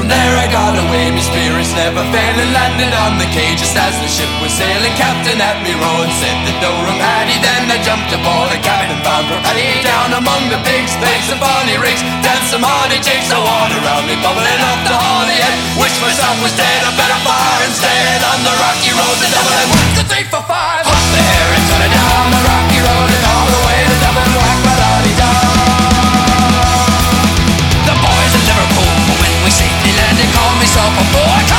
From there I got away, my spirits never failing. Landed on the quay just as the ship was sailing. Captain at me row and said that no room had he. Then I jumped aboard a cabin bound for Paddy. Down among the pigs, played some funny rigs, danced some hardy jigs. The water around me bubbling up the hardy head. Wished myself was dead, I better fire instead. On the rocky road to Dublin, 1, 2, 3, 4, 5. Up there and turn it down the rocky road and all the way to Dublin. Whack, ba-da-dee-da. The boys in Liverpool, when we safely landed, called myself a boy.